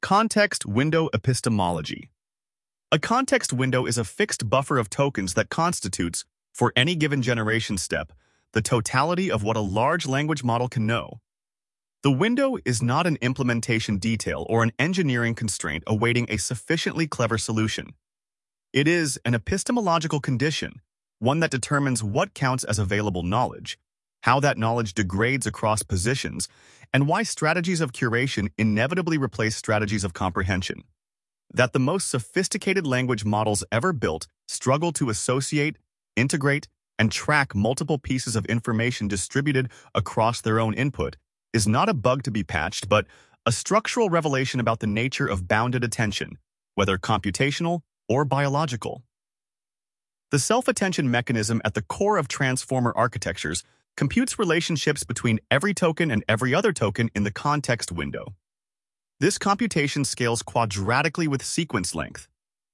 Context window epistemology. A context window is a fixed buffer of tokens that constitutes, for any given generation step, the totality of what a large language model can know. The window is not an implementation detail or an engineering constraint awaiting a sufficiently clever solution. It is an epistemological condition, one that determines what counts as available knowledge, how that knowledge degrades across positions, and why strategies of curation inevitably replace strategies of comprehension. That the most sophisticated language models ever built struggle to associate, integrate, and track multiple pieces of information distributed across their own input is not a bug to be patched, but a structural revelation about the nature of bounded attention, whether computational or biological. The self-attention mechanism at the core of transformer architectures computes relationships between every token and every other token in the context window. This computation scales quadratically with sequence length,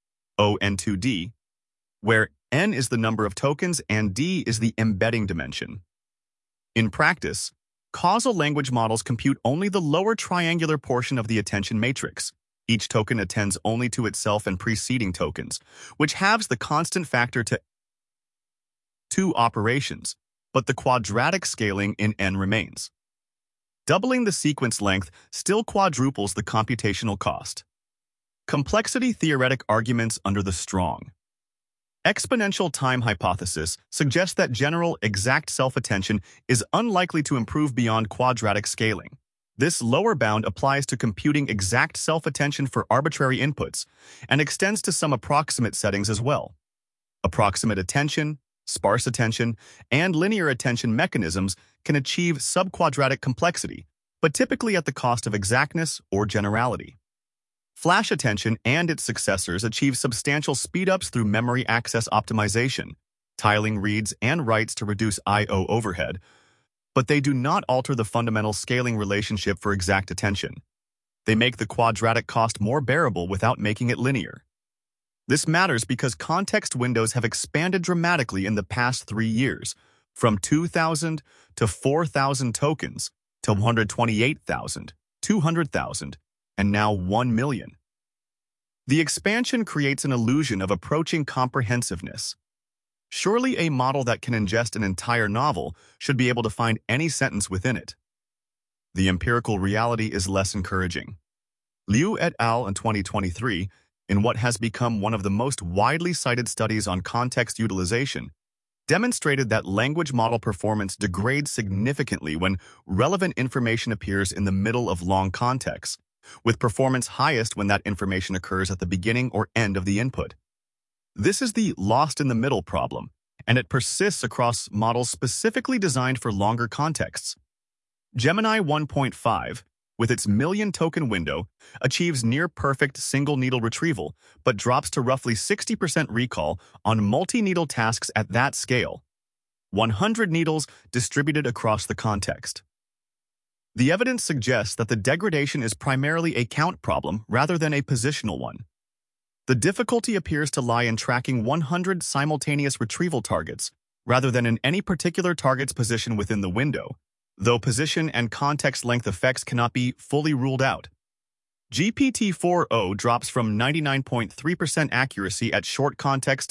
ON2D, where n is the number of tokens and d is the embedding dimension. In practice, causal language models compute only the lower triangular portion of the attention matrix. Each token attends only to itself and preceding tokens, which halves the constant factor to two operations, but the quadratic scaling in n remains. Doubling the sequence length still quadruples the computational cost. Complexity theoretic arguments under the strong exponential time hypothesis suggests that general exact self-attention is unlikely to improve beyond quadratic scaling. This lower bound applies to computing exact self-attention for arbitrary inputs and extends to some approximate settings as well. Approximate attention, sparse attention, and linear attention mechanisms can achieve subquadratic complexity, but typically at the cost of exactness or generality. Flash attention and its successors achieve substantial speedups through memory access optimization, tiling reads and writes to reduce I/O overhead, but they do not alter the fundamental scaling relationship for exact attention. They make the quadratic cost more bearable without making it linear. This matters because context windows have expanded dramatically in the past 3 years, from 2,000 to 4,000 tokens to 128,000, 200,000, and now 1 million. The expansion creates an illusion of approaching comprehensiveness. Surely a model that can ingest an entire novel should be able to find any sentence within it. The empirical reality is less encouraging. Liu et al. In 2023, in what has become one of the most widely cited studies on context utilization, demonstrated that language model performance degrades significantly when relevant information appears in the middle of long contexts, with performance highest when that information occurs at the beginning or end of the input. This is the lost in the middle problem, and it persists across models specifically designed for longer contexts. Gemini 1.5, with its million-token window, achieves near-perfect single-needle retrieval, but drops to roughly 60% recall on multi-needle tasks at that scale, 100 needles distributed across the context. The evidence suggests that the degradation is primarily a count problem rather than a positional one. The difficulty appears to lie in tracking 100 simultaneous retrieval targets, rather than in any particular target's position within the window, though position and context length effects cannot be fully ruled out. GPT-4o drops from 99.3% accuracy at short context to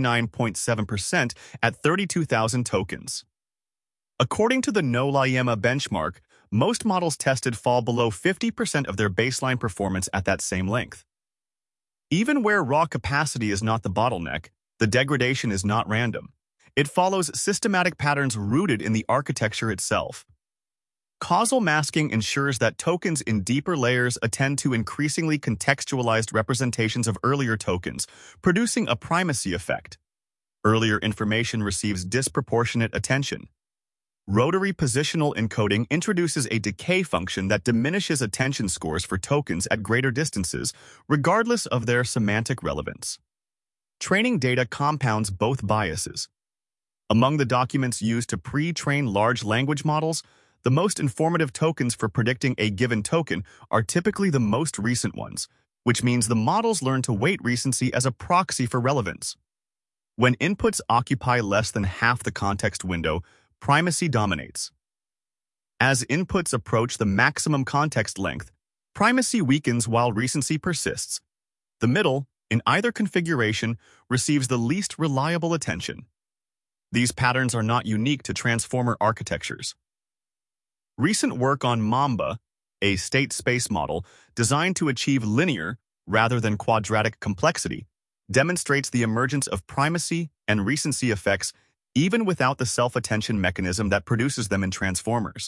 69.7% at 32,000 tokens. According to the NOLA-IEMA benchmark, most models tested fall below 50% of their baseline performance at that same length. Even where raw capacity is not the bottleneck, the degradation is not random. It follows systematic patterns rooted in the architecture itself. Causal masking ensures that tokens in deeper layers attend to increasingly contextualized representations of earlier tokens, producing a primacy effect. Earlier information receives disproportionate attention. Rotary positional encoding introduces a decay function that diminishes attention scores for tokens at greater distances, regardless of their semantic relevance. Training data compounds both biases. Among the documents used to pre-train large language models, the most informative tokens for predicting a given token are typically the most recent ones, which means the models learn to weight recency as a proxy for relevance. When inputs occupy less than half the context window, primacy dominates. As inputs approach the maximum context length, Primacy weakens while recency persists. The middle, in either configuration, receives the least reliable attention. These patterns are not unique to transformer architectures. Recent work on Mamba, a state space model designed to achieve linear rather than quadratic complexity, demonstrates the emergence of primacy and recency effects even without the self-attention mechanism that produces them in transformers.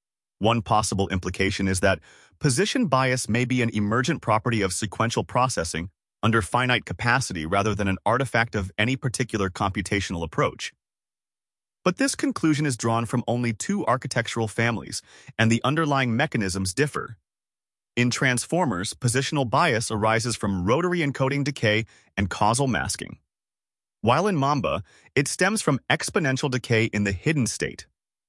One possible implication is that position bias may be an emergent property of sequential processing under finite capacity rather than an artifact of any particular computational approach. But this conclusion is drawn from only two architectural families, and the underlying mechanisms differ. In transformers, positional bias arises from rotary encoding decay and causal masking, while in Mamba, it stems from exponential decay in the hidden state.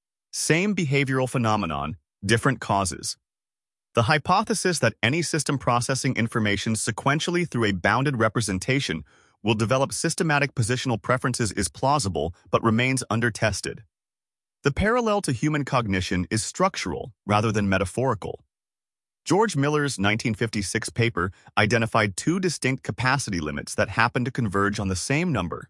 Same behavioral phenomenon, different causes. The hypothesis that any system processing information sequentially through a bounded representation will develop systematic positional preferences is plausible but remains undertested. The parallel to human cognition is structural rather than metaphorical. George Miller's 1956 paper identified two distinct capacity limits that happen to converge on the same number.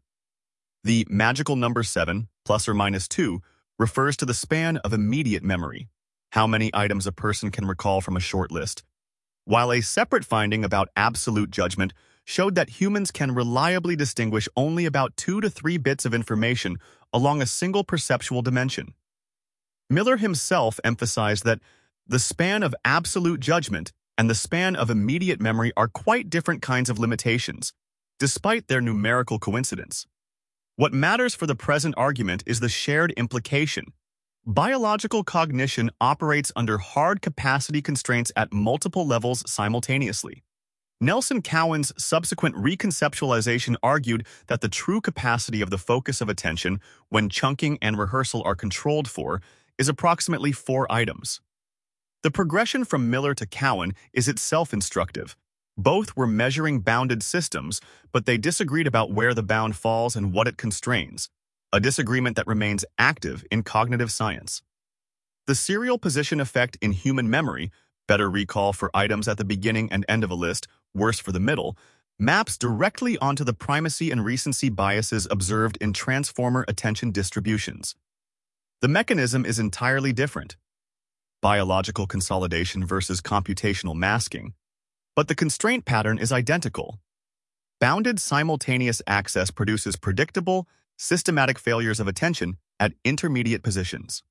The magical number 7, plus or minus 2, refers to the span of immediate memory, how many items a person can recall from a short list, while a separate finding about absolute judgment showed that humans can reliably distinguish only about 2 to 3 bits of information along a single perceptual dimension. Miller himself emphasized that the span of absolute judgment and the span of immediate memory are quite different kinds of limitations, despite their numerical coincidence. What matters for the present argument is the shared implication. Biological cognition operates under hard capacity constraints at multiple levels simultaneously. Nelson Cowan's subsequent reconceptualization argued that the true capacity of the focus of attention, when chunking and rehearsal are controlled for, is approximately 4 items. The progression from Miller to Cowan is itself instructive. Both were measuring bounded systems, but they disagreed about where the bound falls and what it constrains, a disagreement that remains active in cognitive science. The serial position effect in human memory, better recall for items at the beginning and end of a list, worse for the middle, maps directly onto the primacy and recency biases observed in transformer attention distributions. The mechanism is entirely different. Biological consolidation versus computational masking, but the constraint pattern is identical. Bounded simultaneous access produces predictable, systematic failures of attention at intermediate positions.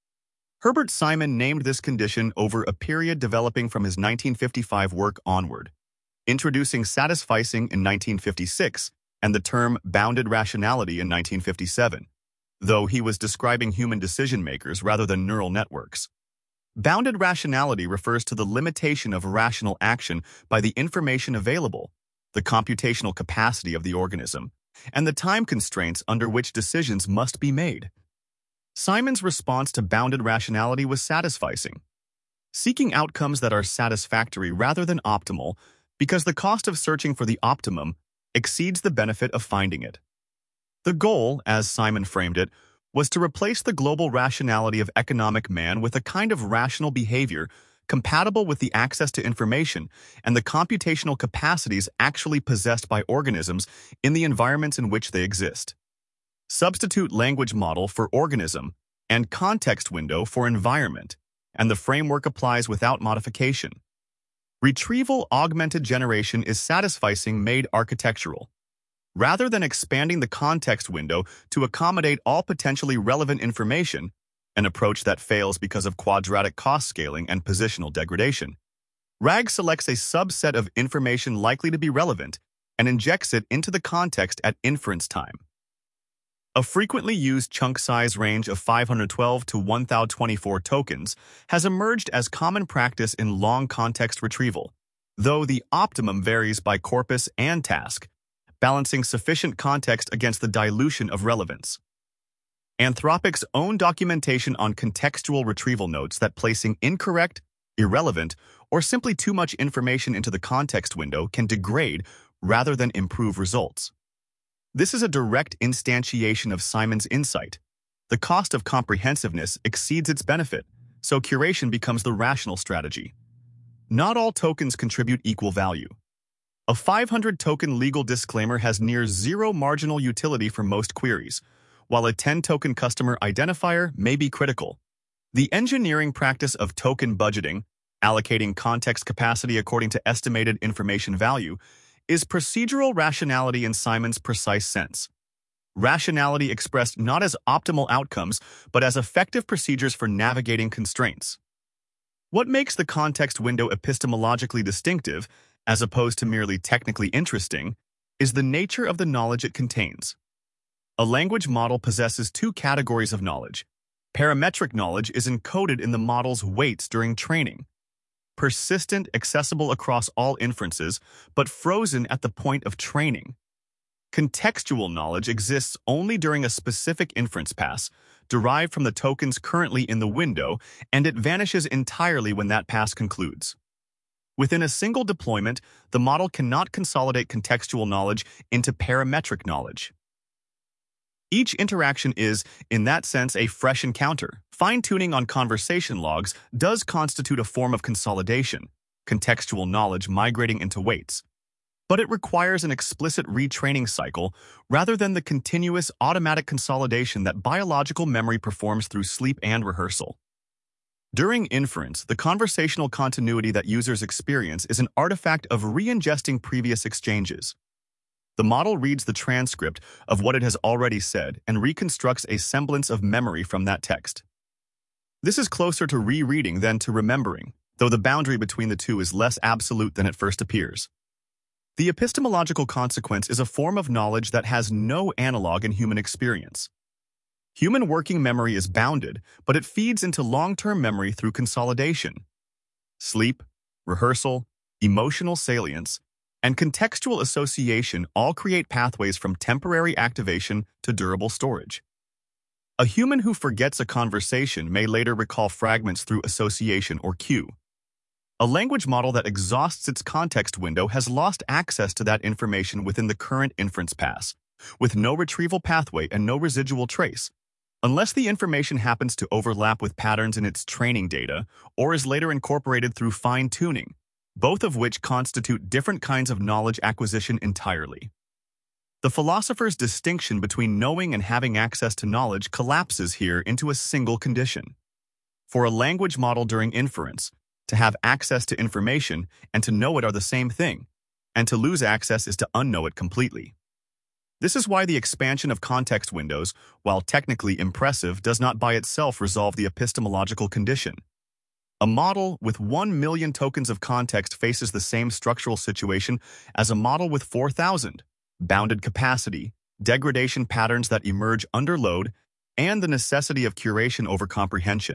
Herbert Simon named this condition over a period developing from his 1955 work onward, introducing satisficing in 1956 and the term bounded rationality in 1957, though he was describing human decision-makers rather than neural networks. Bounded rationality refers to the limitation of rational action by the information available, the computational capacity of the organism, and the time constraints under which decisions must be made. Simon's response to bounded rationality was satisficing, seeking outcomes that are satisfactory rather than optimal because the cost of searching for the optimum exceeds the benefit of finding it. The goal, as Simon framed it, was to replace the global rationality of economic man with a kind of rational behavior compatible with the access to information and the computational capacities actually possessed by organisms in the environments in which they exist. Substitute language model for organism and context window for environment, and the framework applies without modification. Retrieval augmented generation is satisficing made architectural. Rather than expanding the context window to accommodate all potentially relevant information, an approach that fails because of quadratic cost scaling and positional degradation, RAG selects a subset of information likely to be relevant and injects it into the context at inference time. A frequently used chunk size range of 512 to 1024 tokens has emerged as common practice in long context retrieval, though the optimum varies by corpus and task, balancing sufficient context against the dilution of relevance. Anthropic's own documentation on contextual retrieval notes that placing incorrect, irrelevant, or simply too much information into the context window can degrade rather than improve results. This is a direct instantiation of Simon's insight. The cost of comprehensiveness exceeds its benefit, so curation becomes the rational strategy. not all tokens contribute equal value. A 500-token legal disclaimer has near zero marginal utility for most queries, while a 10-token customer identifier may be critical. The engineering practice of token budgeting, allocating context capacity according to estimated information value, is procedural rationality in Simon's precise sense. Rationality expressed not as optimal outcomes, but as effective procedures for navigating constraints. What makes the context window epistemologically distinctive, as opposed to merely technically interesting, is the nature of the knowledge it contains. A language model possesses two categories of knowledge. Parametric knowledge is encoded in the model's weights during training. Persistent, accessible across all inferences, but frozen at the point of training. Contextual knowledge exists only during a specific inference pass, derived from the tokens currently in the window, and it vanishes entirely when that pass concludes. Within a single deployment, the model cannot consolidate contextual knowledge into parametric knowledge. Each interaction is, in that sense, a fresh encounter. Fine-tuning on conversation logs does constitute a form of consolidation, contextual knowledge migrating into weights. But it requires an explicit retraining cycle rather than the continuous automatic consolidation that biological memory performs through sleep and rehearsal. During inference, the conversational continuity that users experience is an artifact of re-ingesting previous exchanges. The model reads the transcript of what it has already said and reconstructs a semblance of memory from that text. This is closer to rereading than to remembering, though the boundary between the two is less absolute than it first appears. The epistemological consequence is a form of knowledge that has no analog in human experience. Human working memory is bounded, but it feeds into long-term memory through consolidation. Sleep, rehearsal, emotional salience, and contextual association all create pathways from temporary activation to durable storage. A human who forgets a conversation may later recall fragments through association or cue. A language model that exhausts its context window has lost access to that information within the current inference pass, with no retrieval pathway and no residual trace, unless the information happens to overlap with patterns in its training data or is later incorporated through fine-tuning, both of which constitute different kinds of knowledge acquisition entirely. The philosopher's distinction between knowing and having access to knowledge collapses here into a single condition. For a language model during inference, to have access to information and to know it are the same thing, and to lose access is to unknow it completely. This is why the expansion of context windows, while technically impressive, does not by itself resolve the epistemological condition. A model with 1 million tokens of context faces the same structural situation as a model with 4,000, bounded capacity, degradation patterns that emerge under load, and the necessity of curation over comprehension.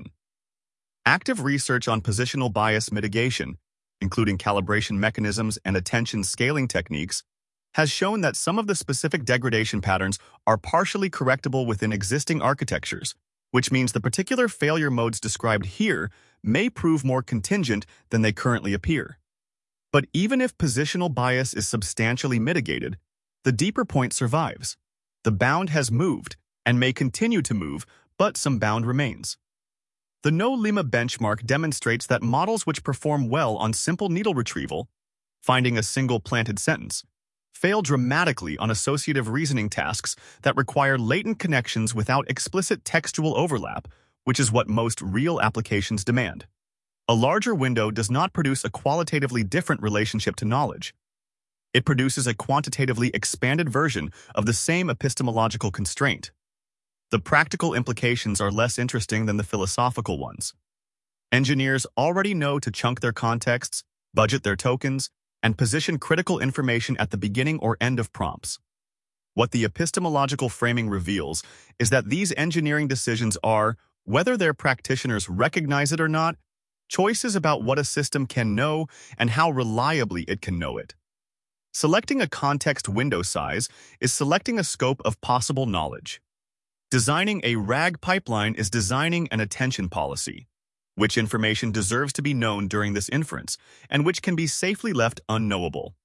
Active research on positional bias mitigation, including calibration mechanisms and attention scaling techniques, has shown that some of the specific degradation patterns are partially correctable within existing architectures, which means the particular failure modes described here may prove more contingent than they currently appear. But even if positional bias is substantially mitigated, the deeper point survives. The bound has moved and may continue to move, but some bound remains. The No-Lima benchmark demonstrates that models which perform well on simple needle retrieval, finding a single planted sentence, fail dramatically on associative reasoning tasks that require latent connections without explicit textual overlap, which is what most real applications demand. A larger window does not produce a qualitatively different relationship to knowledge. It produces a quantitatively expanded version of the same epistemological constraint. The practical implications are less interesting than the philosophical ones. Engineers already know to chunk their contexts, budget their tokens, and position critical information at the beginning or end of prompts. What the epistemological framing reveals is that these engineering decisions are, whether their practitioners recognize it or not, choices about what a system can know and how reliably it can know it. Selecting a context window size is selecting a scope of possible knowledge. Designing a RAG pipeline is designing an attention policy, which information deserves to be known during this inference, and which can be safely left unknowable.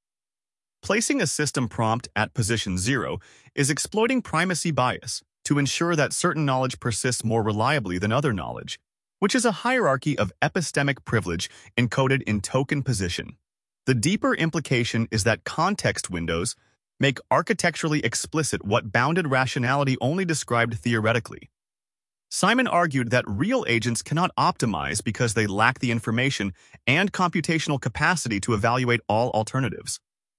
Placing a system prompt at position 0 is exploiting primacy bias to ensure that certain knowledge persists more reliably than other knowledge, which is a hierarchy of epistemic privilege encoded in token position. The deeper implication is that context windows make architecturally explicit what bounded rationality only described theoretically. Simon argued that real agents cannot optimize because they lack the information and computational capacity to evaluate all alternatives.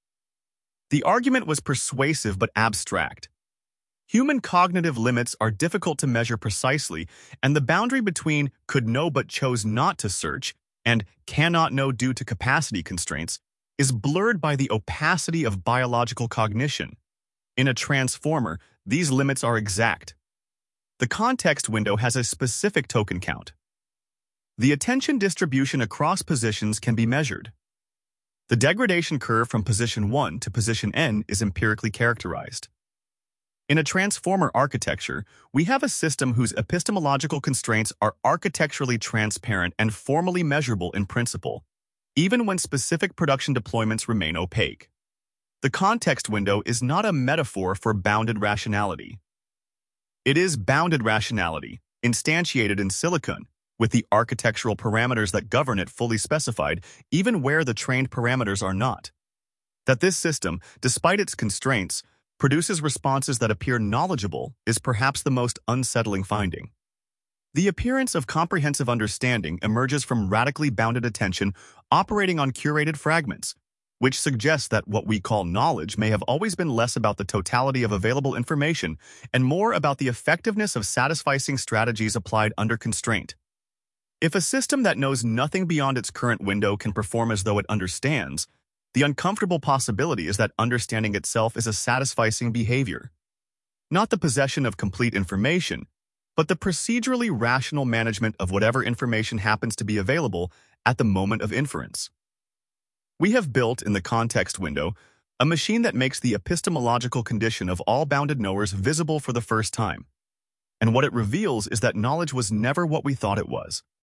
The argument was persuasive but abstract. Human cognitive limits are difficult to measure precisely, and the boundary between could know but chose not to search and cannot know due to capacity constraints is blurred by the opacity of biological cognition. In a transformer, these limits are exact. The context window has a specific token count. The attention distribution across positions can be measured. The degradation curve from position 1 to position n is empirically characterized. In a transformer architecture, we have a system whose epistemological constraints are architecturally transparent and formally measurable in principle, even when specific production deployments remain opaque. The context window is not a metaphor for bounded rationality. It is bounded rationality, instantiated in silicon, with the architectural parameters that govern it fully specified, even where the trained parameters are not. That this system, despite its constraints, produces responses that appear knowledgeable is perhaps the most unsettling finding. The appearance of comprehensive understanding emerges from radically bounded attention operating on curated fragments, which suggests that what we call knowledge may have always been less about the totality of available information and more about the effectiveness of satisficing strategies applied under constraint. If a system that knows nothing beyond its current window can perform as though it understands, the uncomfortable possibility is that understanding itself is a satisficing behavior. Not the possession of complete information, but the procedurally rational management of whatever information happens to be available at the moment of inference. We have built, in the context window, a machine that makes the epistemological condition of all bounded knowers visible for the first time. And what it reveals is that knowledge was never what we thought it was.